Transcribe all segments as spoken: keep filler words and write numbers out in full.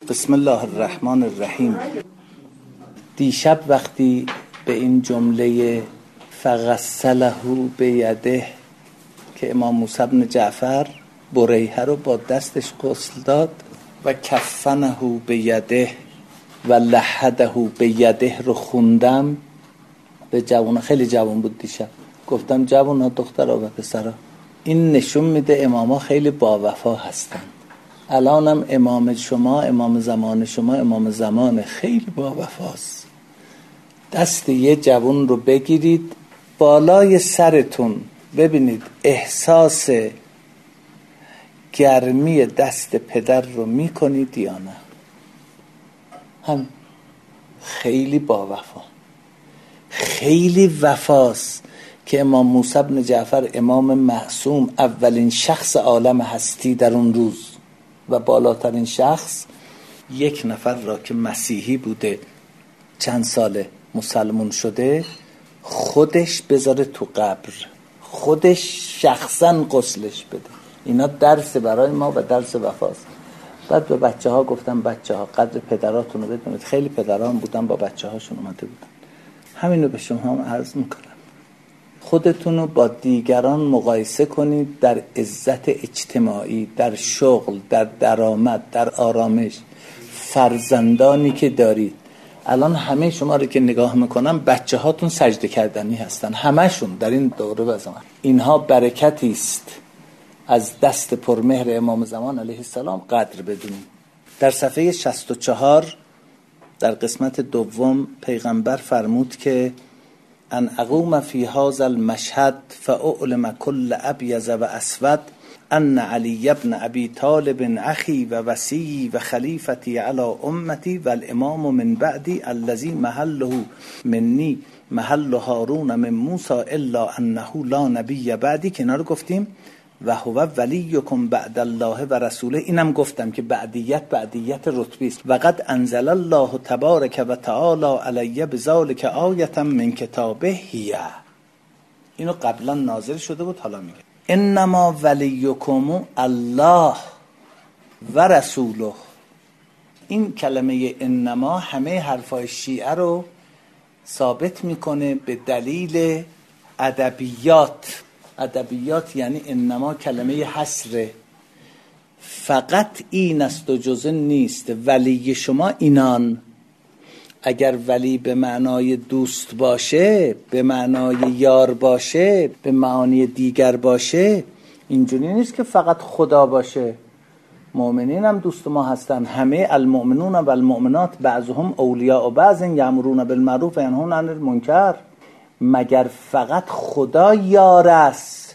بسم الله الرحمن الرحیم. دیشب وقتی به این جمله فغسله بیده که امام موسی بن جعفر بریحه رو با دستش غسل داد و کفنه بیده و لحده بیده رو خوندم، به جوان، خیلی جوان بود دیشب، گفتم جوان دخترها و پسرها، این نشون میده اماما خیلی با وفا هستن. الانم امام شما، امام زمان شما، امام زمان خیلی با وفاست. دست یه جوان رو بگیرید بالای سرتون، ببینید احساس گرمی دست پدر رو میکنید یا نه. هم خیلی با وفا، خیلی وفاست که امام موسی بن جعفر امام معصوم، اولین شخص عالم هستی در اون روز و بالاترین شخص، یک نفر را که مسیحی بوده چند ساله مسلمون شده، خودش بذاره تو قبر، خودش شخصا غسلش بده. اینا درس برای ما و درس وفاست. بعد به بچه ها گفتم بچه ها قدر پدراتون رو بدونید. خیلی پدران بودن با بچه هاشون اومده بودن. همینو به شما هم عرض میکنم. خودتون رو با دیگران مقایسه کنید در عزت اجتماعی، در شغل، در درآمد، در آرامش. فرزندانی که دارید الان همه شما رو که نگاه میکنم بچه هاتون سجده کردنی هستن، همشون در این دوره و زمان. اینها برکتی است از دست پرمهر امام زمان علیه السلام. قدر بدونید. در صفحه شصت و چهار در قسمت دوم پیغمبر فرمود که ان اقوم فی هذا المشهد فاعلم كل ابیض و اسود ان علی ابن ابی طالب اخی و وصی و خلیفتی علی امتی و الامام من بعدی الذی محله منی محل هارون من موسی الا انه لا نبی بعدی. که اینا رو گفتیم. و هو ولیکم بعد الله و رسوله. اینم گفتم که بعدیت بعدیت رتبی است. و قد انزل الله تبارک و تعالی علی بذلک آیه من کتابه هی. اینو قبلا نازل شده بود، حالا میگه انما ولیکم الله و رسوله. این کلمه انما همه حرفای شیعه رو ثابت میکنه به دلیل ادبیات. ادبیات یعنی انما کلمه حصره، فقط این است و جز نیست. ولی شما اینان. اگر ولی به معنای دوست باشه، به معنای یار باشه، به معانی دیگر باشه، اینجوری نیست که فقط خدا باشه. مؤمنین هم دوست ما هستن. همه المؤمنون و المؤمنات بعضهم اولیاء و بعض یامرون بالمعروف و ینهون عن المنکر. مگر فقط خدا یار است؟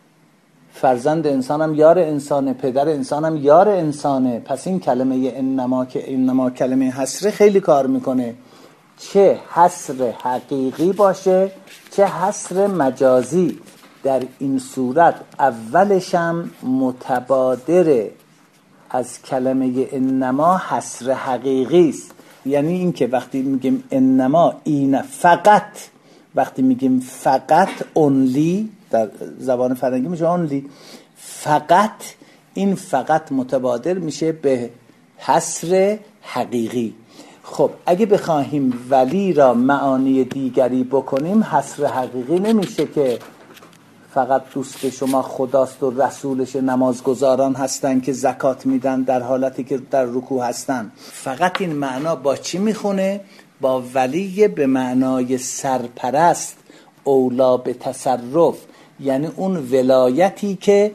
فرزند انسان هم یار انسانه، پدر انسان هم یار انسانه. پس این کلمه انما که انما کلمه حصر خیلی کار میکنه، چه حصر حقیقی باشه چه حصر مجازی. در این صورت اولشم متبادره از کلمه انما حصر حقیقی است. یعنی این که وقتی میگیم انما این فقط، وقتی میگیم فقط اونلی در زبان فرنگی میشه اونلی، فقط، این فقط متبادر میشه به حصر حقیقی. خب اگه بخواهیم ولی را معانی دیگری بکنیم، حصر حقیقی نمیشه که فقط دوست شما خداست و رسولش، نمازگزاران هستن که زکات میدن در حالتی که در رکوع هستن. فقط این معنا با چی میخونه؟ با ولی به معنای سرپرست، اولا به تصرف، یعنی اون ولایتی که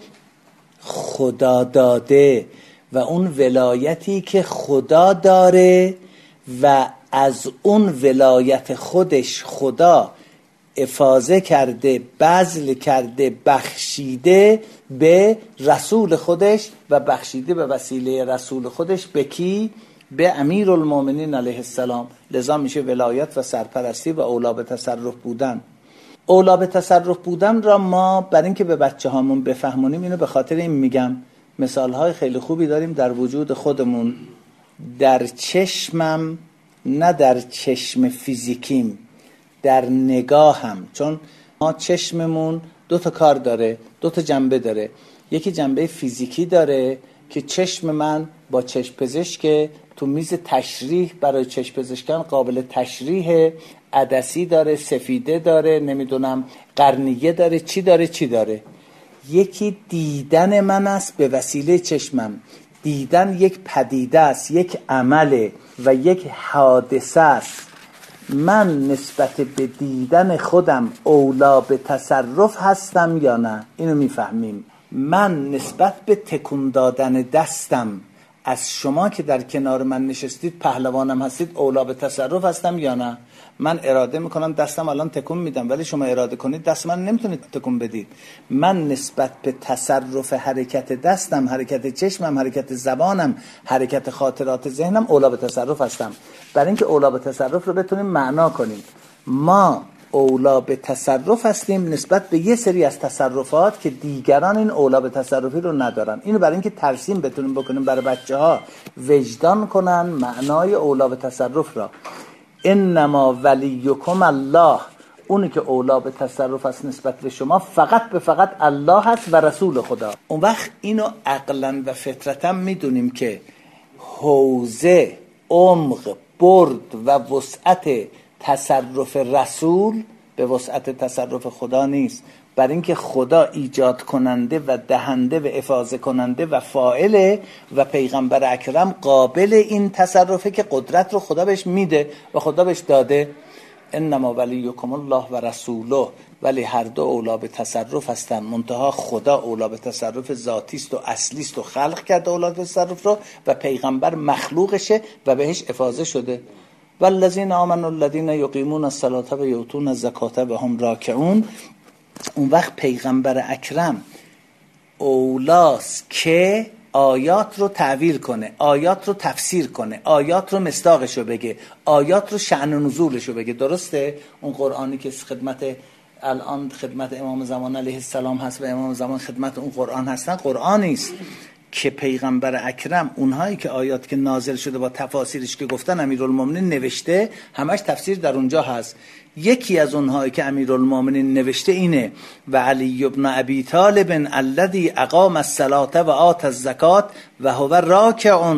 خدا داده و اون ولایتی که خدا داره و از اون ولایت خودش خدا افاضه کرده، بذل کرده، بخشیده به رسول خودش و بخشیده به وسیله رسول خودش به کی؟ به امیر المؤمنین علیه السلام. لذا میشه ولایت و سرپرستی و اولا به تصرف بودن. اولا به تصرف بودن را ما برای اینکه به بچه هامون بفهمونیم، اینو به خاطر این میگم، مثالهای خیلی خوبی داریم در وجود خودمون. در چشمم، نه در چشم فیزیکیم، در نگاهم. چون ما چشممون دو تا کار داره، دو تا جنبه داره. یکی جنبه فیزیکی داره که چشم من با چشم پزشک تو میز تشریح برای چشم پزشکان قابل تشریح، عدسی داره، سفیده داره، نمیدونم قرنیه داره، چی داره چی داره. یکی دیدن من است به وسیله چشمم. دیدن یک پدیده است، یک عمله و یک حادثه است. من نسبت به دیدن خودم اولا به تصرف هستم یا نه؟ اینو میفهمیم. من نسبت به تکون دادن دستم از شما که در کنار من نشستید پهلوانم هستید اولا به تصرف هستم یا نه؟ من اراده میکنم دستم الان تکون میدم، ولی شما اراده کنید دست من نمیتونید تکون بدید. من نسبت به تصرف حرکت دستم، حرکت چشمم، حرکت زبانم، حرکت خاطرات ذهنم اولا به تصرف هستم. برای اینکه اولا به تصرف رو بتونیم معنا کنیم، ما اولا به تصرف هستیم نسبت به یه سری از تصرفات که دیگران این اولا به تصرفی رو ندارن. اینو برای اینکه ترسیم بتونیم بکنیم برای بچه‌ها وجدان کنن معنای اولا به تصرف را. انما ولیکم الله، اونی که اولا به تصرف است نسبت به شما فقط به فقط الله هست و رسول خدا. اون وقت اینو عقلا و فطرتا میدونیم که حوزه، عمق، برد و وسعت تصرف رسول به وسعت تصرف خدا نیست. برای اینکه خدا ایجاد کننده و دهنده و افاضه کننده و فاعله و پیغمبر اکرم قابل این تصرفه که قدرت رو خدا بهش میده و خدا بهش داده. انما ولیکم الله و رسوله، ولی هر دو اولا به تصرف هستن، منتها خدا اولا به تصرف ذاتی است و اصلی است و خلق کرده اولا به تصرف رو و پیغمبر مخلوقشه و بهش افاضه شده. والذین آمنوا الذین یقیمون الصلاة و یؤتون الزکاة و هم راکعون. اون وقت پیغمبر اکرم اولاست که آیات رو تعبیر کنه، آیات رو تفسیر کنه، آیات رو مصداقش رو بگه، آیات رو شأن و نزولش رو بگه. درسته؟ اون قرآنی که خدمت الان خدمت امام زمان علیه السلام هست و امام زمان خدمت اون قرآن هستن، قرآنی است که پیغمبر اکرم اونهایی که آیات که نازل شده با تفاسیرش که گفتن امیرالمومنین نوشته، همش تفسیر در اونجا هست. یکی از اونهایی که امیرالمومنین نوشته اینه و علی ابن ابی طالب الذی اقام الصلاة و آت الزکاة و هو راکع.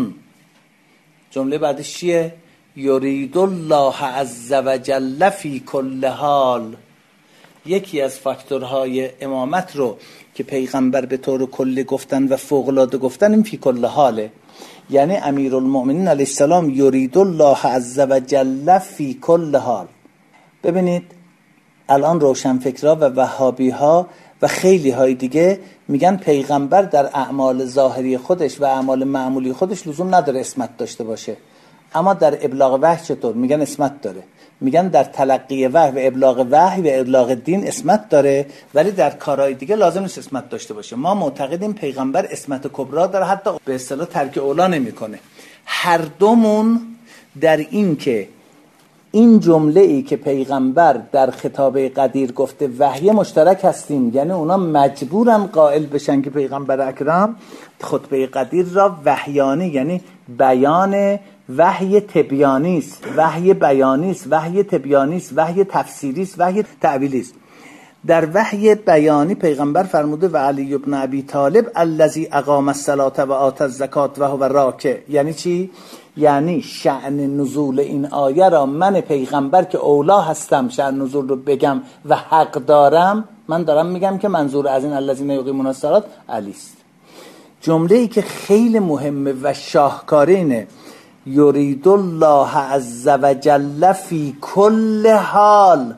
جمله بعدش چیه؟ یرید الله عز وجل فی کل حال. یکی از فاکتورهای امامت رو که پیغمبر به طور کلی گفتن و فوق‌العاده گفتن این فی کل حاله، یعنی امیرالمومنین علیه السلام یرید الله عز وجل فی کل حال. ببینید الان روشنفکرها و وهابی ها و خیلی های دیگه میگن پیغمبر در اعمال ظاهری خودش و اعمال معمولی خودش لزوم نداره اسمت داشته باشه، اما در ابلاغ وحی چطور؟ میگن اسمت داره. میگن در تلقی وحی و ابلاغ وحی و ابلاغ دین اسمت داره، ولی در کارهای دیگه لازم نیست اسمت داشته باشه. ما معتقدیم پیغمبر اسمت کبرا داره، حتی به اصطلاح ترک اولا نمیکنه. هر دومون در این که این جمله ای که پیغمبر در خطابه قدیر گفته وحی مشترک هستیم، یعنی اونا مجبورن قائل بشن که پیغمبر اکرم خطبه قدیر را وحیانی، یعنی بیان وحی تبیانی است، وحی بیانی است، وحی تبیانی است، وحی تفسیری است، وحی تعبیلی است. در وحی بیانی پیغمبر فرموده و علی ابن ابی طالب الذی اقام الصلاة و آت الزکاة و هو راکع. یعنی چی؟ یعنی شأن نزول این آیه را من پیغمبر که اولا هستم شأن نزول رو بگم و حق دارم، من دارم میگم که منظور از این الذین یقیمون الصلاة علی است. جمله ای که خیلی مهمه و شاهکاره اینه یرید الله عز وجل فی کل حال.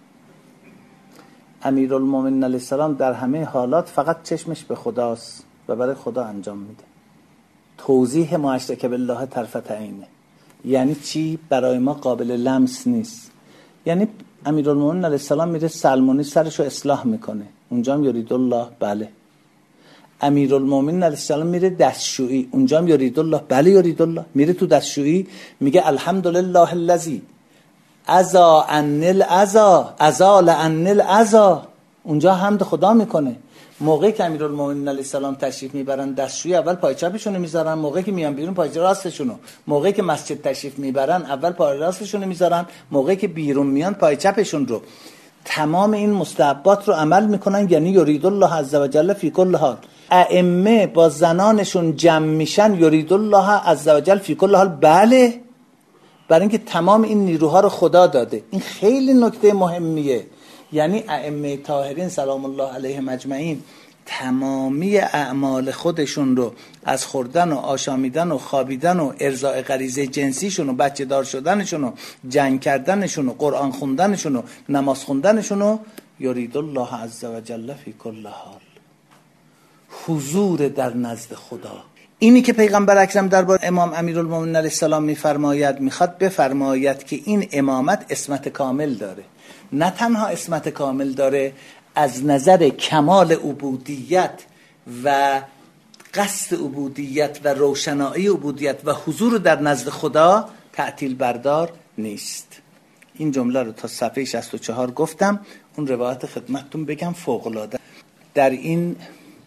امیرالمومنین علیه السلام در همه حالات فقط چشمش به خداست و برای خدا انجام میده. توضیح ما اشرک بالله طرفت عینه یعنی چی؟ برای ما قابل لمس نیست. یعنی امیرالمومنین علیه السلام میره سلمونی سرشو اصلاح میکنه، اونجا هم یرید الله، بله. امیرالمومنین علیه السلام میره دستشویی، اونجا هم یرید الله، بله یرید الله. میره تو دستشویی میگه الحمدلله الذی ازا ان الازا ازال ان الازا، اونجا حمد خدا میکنه. موقعی که امیرالمومنین علیه السلام تشریف میبرن دستشویی اول پای چپشونو میذارن، موقعی که میان بیرون پای راستشونو، موقعی که مسجد تشریف میبرن اول پای راستشونو میذارن، موقعی که بیرون میان پای چپشون رو. تمام این مستحبات رو عمل میکنن، یعنی یرید الله عز وجل فی کل حال. ائمه با زنانشون جمع میشن یرید الله عزوجل فی کل حال، بله، برای اینکه تمام این نیروها رو خدا داده. این خیلی نکته مهمیه. یعنی ائمه طاهرین سلام الله علیهم اجمعین تمامی اعمال خودشون رو از خوردن و آشامیدن و خوابیدن و ارضاء غریزه جنسیشون و بچه دار شدنشون و جنگ کردنشون و قرآن خوندنشون و نماز خوندنشون و یرید الله عزوجل فی کل حال، حضور در نزد خدا. اینی که پیغمبر اکرم درباره امام امیرالمومنین علیه السلام میفرماید، میخواد بفرماید که این امامت عصمت کامل داره. نه تنها عصمت کامل داره، از نظر کمال عبودیت و قصد عبودیت و روشنایی عبودیت و حضور در نزد خدا تعطیل بردار نیست. این جمله رو تا صفحه شصت و چهار گفتم. اون روایت خدمتتون بگم فوق‌العاده. در این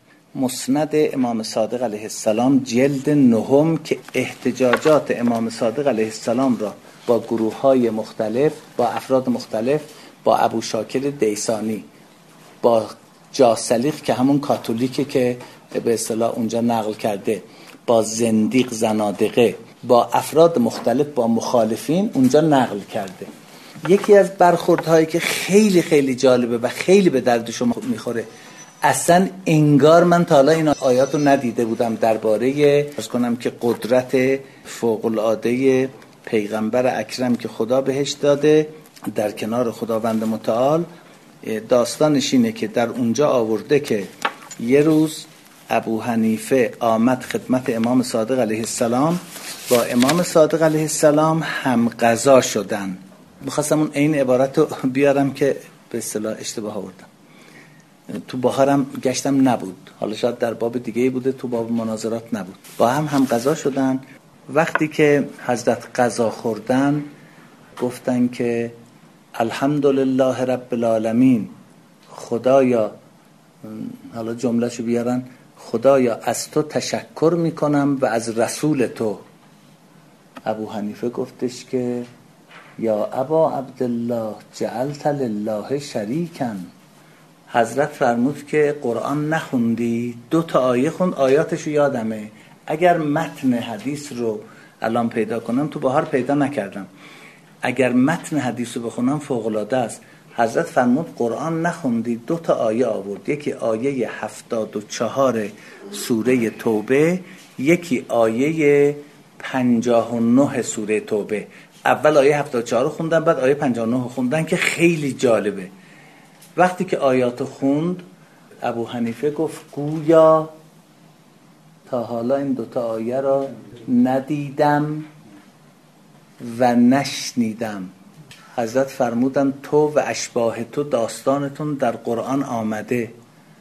مسند امام صادق علیه السلام جلد نهم که احتجاجات امام صادق علیه السلام را با گروه‌های مختلف، با افراد مختلف، با ابو شاکر دیسانی، با جاسلیق که همون کاتولیکه که به اصطلاح اونجا نقل کرده، با زندیق زنادقه، با افراد مختلف، با مخالفین اونجا نقل کرده. یکی از برخوردهایی که خیلی خیلی جالبه و خیلی به درد شما میخوره، اصلا انگار من تا حالا این آیات رو ندیده بودم درباره از کنم که قدرت فوق‌العاده پیغمبر اکرم که خدا بهش داده در کنار خداوند متعال. داستانش اینه که در اونجا آورده که یه روز ابو حنیفه آمد خدمت امام صادق علیه السلام، با امام صادق علیه السلام هم غذا شدن. می‌خواستم اون این عبارت رو بیارم که به اصطلاح اشتباه آوردم. تو بهارم گشتم نبود، حالا شاید در باب دیگه بوده، تو باب مناظرات نبود. با هم هم غذا شدن. وقتی که حضرت غذا خوردن گفتن که الحمدلله رب العالمین، خدایا، حالا جملهشو بیارن، خدایا از تو تشکر میکنم و از رسول تو. ابو حنیفه گفتش که یا ابا عبدالله جعلت لله شریکن. حضرت فرمود که قرآن نخوندی؟ دو تا آیه خوند، آیاتشو یادمه، اگر متن حدیث رو الان پیدا کنم، تو بهار پیدا نکردم، اگر متن حدیث رو بخونم فوق‌العاده است. حضرت فرمود قرآن نخوندی؟ دو تا آیه آورد، یکی آیه هفتاد و چهار سوره توبه، یکی آیه پنجاه و نه سوره توبه. اول آیه هفتاد و چهار خوندن، بعد آیه پنجاه و نه خوندن که خیلی جالبه. وقتی که آیات خوند ابو حنیفه گفت گویا تا حالا این دوتا آیه را ندیدم و نشنیدم. حضرت فرمودن تو و اشباه تو داستانتون در قرآن آمده،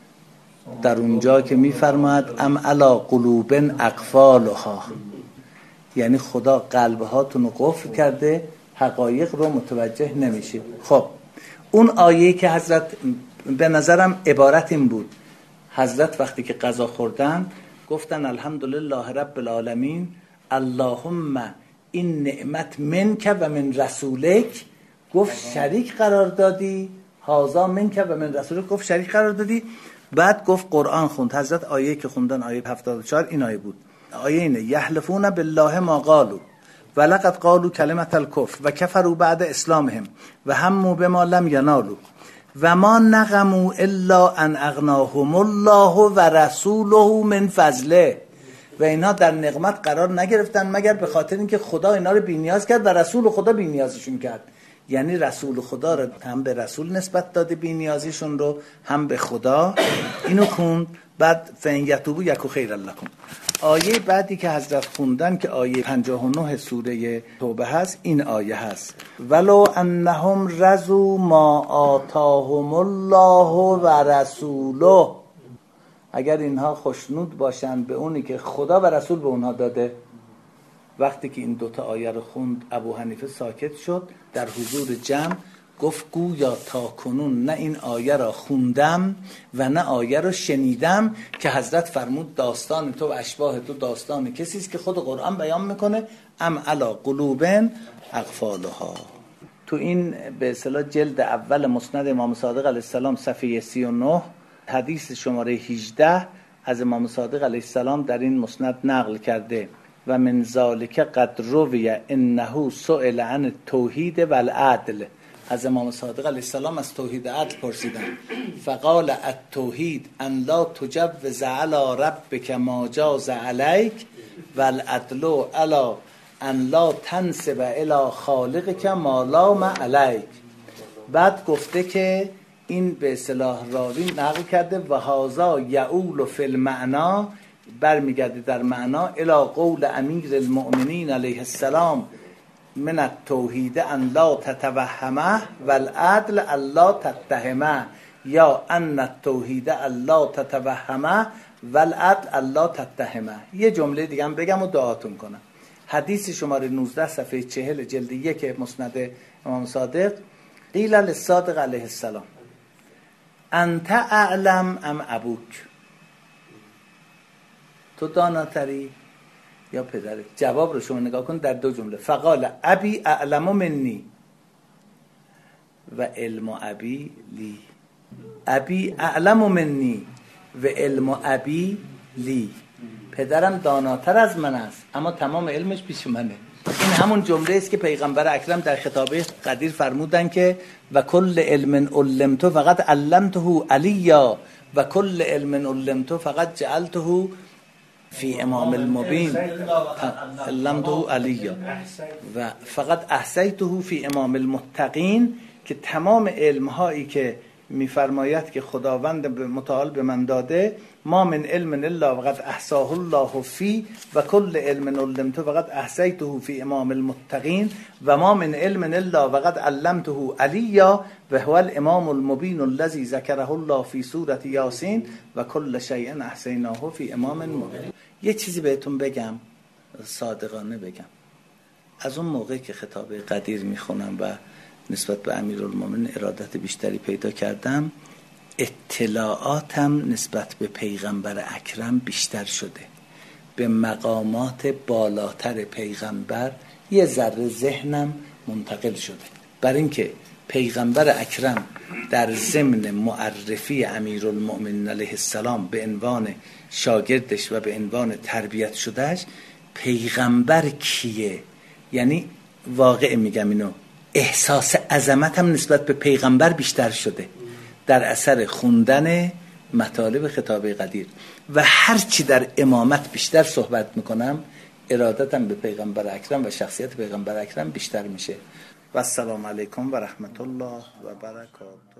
در اونجا که میفرماید ام علی قلوب اقفالها، یعنی خدا قلبهاتون رو قفل کرده، حقایق رو متوجه نمیشید. خب اون آیه که حضرت به نظرم عبارت این بود، حضرت وقتی که غذا خوردن گفتن الحمدلله رب العالمین اللهم این نعمت منک و من رسولک، گفت شریک قرار دادی، هازا منک و من رسولک، گفت شریک قرار دادی. بعد گفت قرآن خوند. حضرت آیه که خوندن آیه هفتاد و چهار این آیه بود. آیه اینه یحلفون بالله ما قالوا ولقد قالوا کلمة الکفر و کفروا بعد اسلامهم و هموا بما لم ینالوا و ما نقموا الا ان اغناهم الله و رسوله من فضله. و اینا در نقمت قرار نگرفتن مگر به خاطر اینکه خدا اینا رو بی‌نیاز کرد و رسول خدا بی‌نیازشون کرد. یعنی رسول خدا رو هم به رسول نسبت داده بی‌نیازیشون رو، هم به خدا. اینو خوند. بعد فإن یتوبوا یک خیر لکم. آیه بعدی که حضرت خوندن که آیه پنجاه و نه سوره توبه هست، این آیه هست ولو انهم رضوا ما آتاهم الله و رسوله. اگر اینها خوشنود باشن به اونی که خدا و رسول به اونها داده. وقتی که این دوتا آیه رو خوند ابو حنیفه ساکت شد، در حضور جمع گفت گویا تا کنون نه این آیه را خوندم و نه آیه را شنیدم که حضرت فرمود داستان تو و اشباه تو داستان کسی است که خود قرآن بیان میکنه ام علی قلوب اقفالها. تو این به اصطلاح جلد اول مسند امام صادق علیه السلام صفحه سی و نه حدیث شماره هجده از امام صادق علیه السلام در این مسند نقل کرده و من ذالک قد روی انه سئل عن التوحید و العدل. از امام صادق علیه السلام از توحید عدل پرسیدن، فقال التوحید ان لا تجوز علی ربک ما جاز علیک و العدل علی ان لا تنسب الی خالقک ما لام علیک. بعد گفته که این به اصطلاح راوی نقل کرده و هذا یعول فی المعنا، برمیگرده در معنا الی قول امیر المؤمنین علیه السلام من التوحید ان لا تتوهمه و العدل الا تتهمه، یا ان التوحید الا تتوهمه و العدل الا تتهمه. یه جمله دیگه هم بگم و دعاتون کنم. حدیث شماره نوزده صفحه چهل جلد یک مسند امام صادق، قیل للصادق علیه السلام انت اعلم ام ابوک، تو داناتری یا پدرت؟ جواب رو شما نگاه کن در دو جمله، فقال ابی اعلم منی و علم ابی لی. ابی اعلم منی و علم ابی لی، پدرم داناتر از من است اما تمام علمش پیش منه. این همون جمله است که پیغمبر اکرم در خطابه قدیر فرمودن که و کل علم علمته فقط علمته علیا و کل علم علمته فقط جعلته فی امام المبین علمته علیا و فقط احصیته فی امام المتقین، که تمام علم هایی که میفرماید که خداوند متعال به من داده، ما من علم الا وقد احصاه الله فی و کل علم علمته وقد احصیته فی امام المتقین و ما من علم الا وقد علمته علیا و هو الامام المبین الذی ذکره الله فی سوره یاسین و کل شیء احصیناه فی امام مبین. یه چیزی بهتون بگم، صادقانه بگم، از اون موقع که خطاب قدیر میخونم و نسبت به امیرالمومنین ارادت بیشتری پیدا کردم، اطلاعاتم نسبت به پیغمبر اکرم بیشتر شده، به مقامات بالاتر پیغمبر یه ذره ذهنم منتقل شده، برای اینکه پیغمبر اکرم در ضمن معرفی امیرالمومنین علیه السلام به عنوان شاگردش و به عنوان تربیت شدهش، پیغمبر کیه، یعنی واقع میگم اینو، احساس عظمتم نسبت به پیغمبر بیشتر شده در اثر خوندن مطالب خطاب قدیر، و هر چی در امامت بیشتر صحبت میکنم ارادتم به پیغمبر اکرم و شخصیت پیغمبر اکرم بیشتر میشه. و السلام علیکم و رحمت الله و برکاته.